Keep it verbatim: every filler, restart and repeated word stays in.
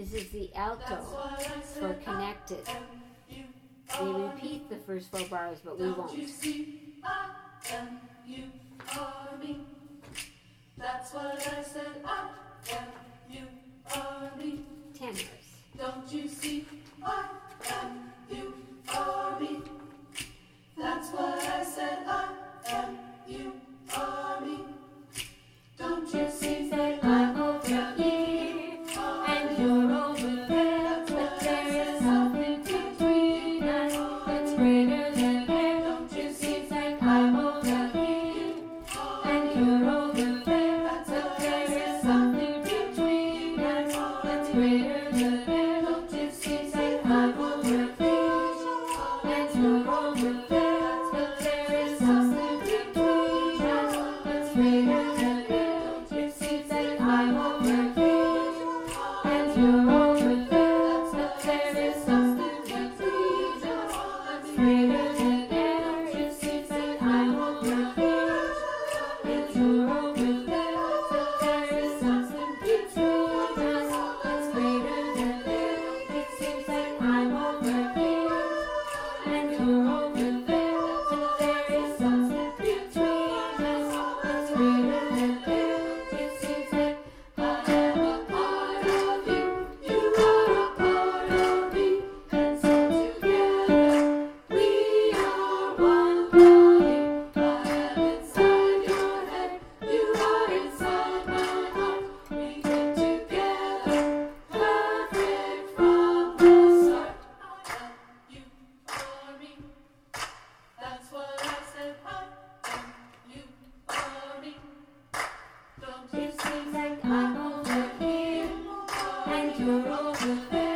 This is the alto for connected. They repeat the first four bars, but we won't. You see, I am you are me. That's what I said. I am you are me. Tenors. Don't you see, I am you are me. That's what I said. I am you are me. Don't you see that I'm over here and you're over there, but there is something between us that's greater than air. Don't you see that I'm over here and you're over there, but there is something between us that's greater than air. Don't you see that I'm over here and you're over there, but there is something between us that's greater than air. Don't you see that I'm over here and you're over there, but there is something between us that's greater than air. Don't you see that I'm over here and you're over there, but there is something between us that's greater than air. It seems like I'm over here and you're over there, but there is something between us that's greater than air. It seems like I am a part of you, you are a part of me, and so together we are one body. I am inside your head, you are inside my heart. We came together, perfect from the start. I am you are me. That's what I said. I am you are me. Don't you see that I'm over here and you're over there?